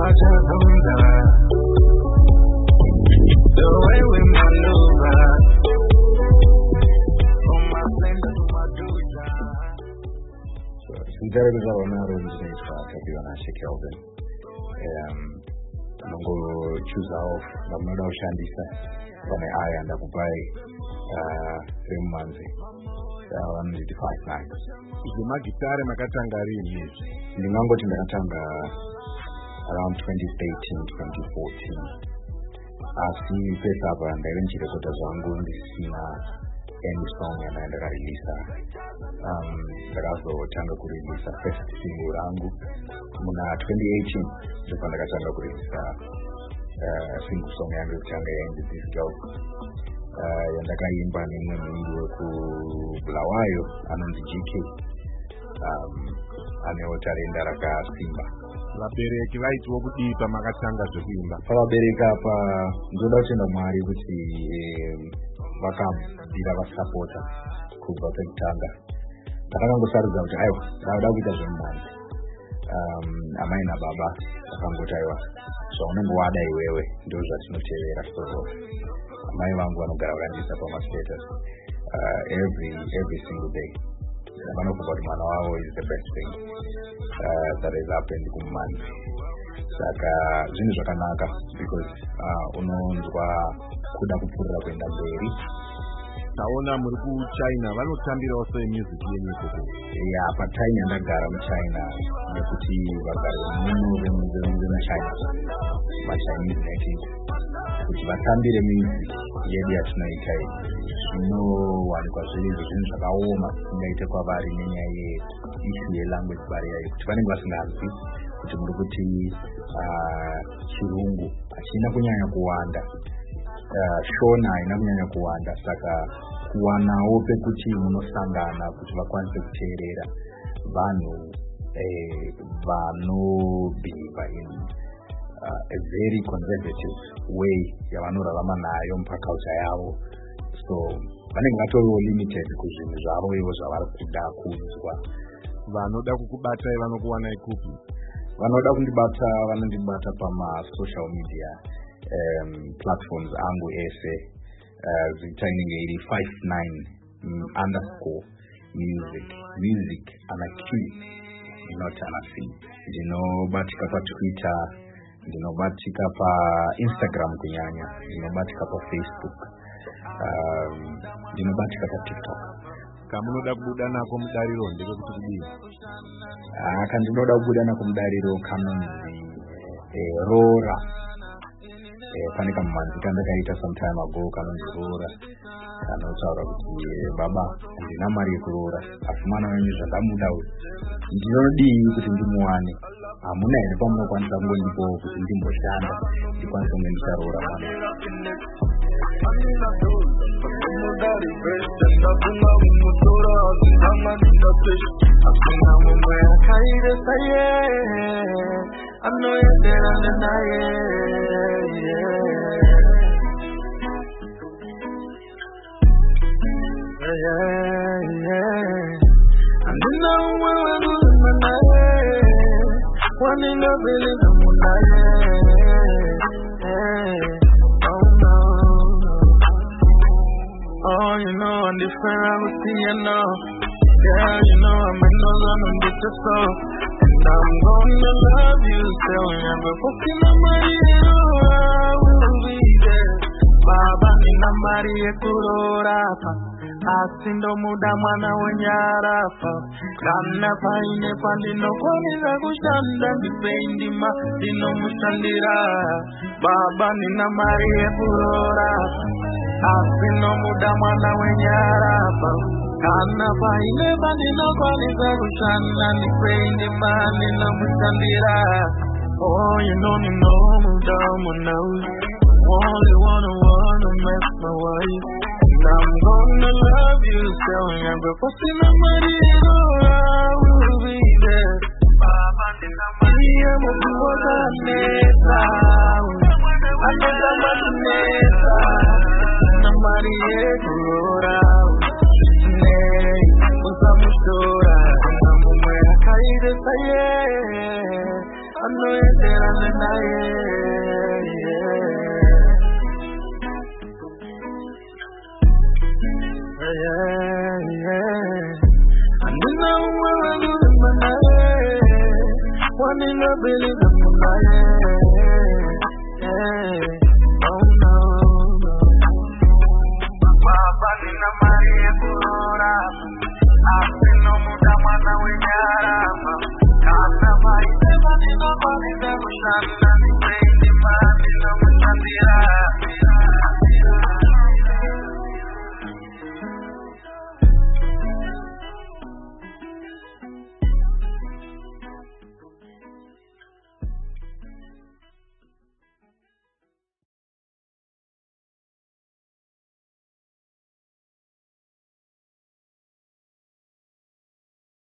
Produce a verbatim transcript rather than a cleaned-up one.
The way we maneuver, from my flame to my doja. So, since I was on our own today, so I can be on a Kelvin. Um, I'm going to choose off the Murder Shandisa from the eye and the Kubai, uh, three months. one eighty-five nights. Izima gitare makatanga rini? Ndingango timakatanga around twenty thirteen, twenty fourteen. Asi pesa hapa ndayenjire kota zangu ndisina any song yanaenda karelisa. Um, ndakazo tanga kurelisa first single rangu. Muna twenty eighteen ndipo ndakatanga kurelisa uh, single song yangu kutanga yaindi This Girl. Uh, yandakaimba nimwe mwingi weku Bulawayo anonzi G K. Um, aneotarenda raka Simba. Vabereki vaitwa kudipa makatanga zvekuimba. Pavabereki apa ndoda kutenda Mwari kuti vakabvira vasapota kubva pekutanga. Ndakangosarudza kuti aiwa ndauda kuita zvemunhani. Um, amai nababa vakangoti aiwa zvaunenge wada iwewe ndo zvatinotevera. So amai vangu vanogara vakandisa pamastatus uh, every every single day. Vanofunga kuti mwana wavo is the best thing uh, that has happened kumani. Saka zvinhu zvakanaka because uh, unonzwa kuda kupurira kuenda mberi. Taona muri kuChina vanotambira also music yenyu koko. Ya patime yandagara muChina nekuti vagari muno vemuChina maChinese natives kuti vatambire music yedu yatinoita iyi zvinowanikwa zviri zvinhu zvakaoma ingaite kwavari nenyaya yeissue yelanguage barrier yekuti vanenge vasinganzwi kuti muri kuti chirungu hachina kunyanya kuwanda, shona haina kunyanya kuwanda, saka kuwanawo pekuti munosangana kuti vakwanise kuteerera vanhu vanobhiliva in Uh, a very conservative way yavanorarama nayo mupaculture yavo. So vanenge vatoriwo limited kuzvinhu zvavo ivo zvavari kuda kunzwa. Vanoda kukubata vanokuwanai kupi? Vanoda kundibata vanondibata pamasocial media um, platforms angu ese uh, zita inenge iri five nine um, underscore music music ana Q not ana C. Ndinobatika pa Twitter, ndinobatika pa Instagram kunyanya, ndinobatika pa Facebook, um, ndinobatika pa TikTok. Kamunoda kubuda nako mudariro ndiko kuti kudini? Ah, kandinoda kubuda nako mudariro kanonzi eh, Rora. Eh, pane kamanzi kandakaita some time ago kanonzi Rora. Kanotaura kuti baba ndina mari yekurora asi mwana wenyu zvandamuda uyu ndinodii kuti ndimuwane. Hamuna here pamunokwanisa kungondipo kuti ndimboshanda ndikwanise kunge ndicharora mwana. One in a billion, oh no. Oh, you know I'm different, I will see you now. Yeah, you know I'm in the zone and this is so. And I'm gonna love you, so never fucking I'm I will be there. Baba nina Maria Kurorapa. Asindo muda mwana wenyarafa kana paine pandino kwaniza kushanda ndipendi ma dino mushandira baba nina Maria Kurora. Asindo muda mwana wenyarafa kana paine pandino kwaniza kushanda ndipendi ma dino mushandira. Oh, you know me no muda mwana only wanna wanna make my wife. I'm gonna love you, so never fussing on my ego, I will be there. Baba, Maria, Mokuota, Neta, I know that was Neta, Maria, Kurora, Nay, Usamustora, Namumea, Kaida, Saye, I know you're there on the night. Yeah, yeah. And you know where I'm going, man. One in a billion.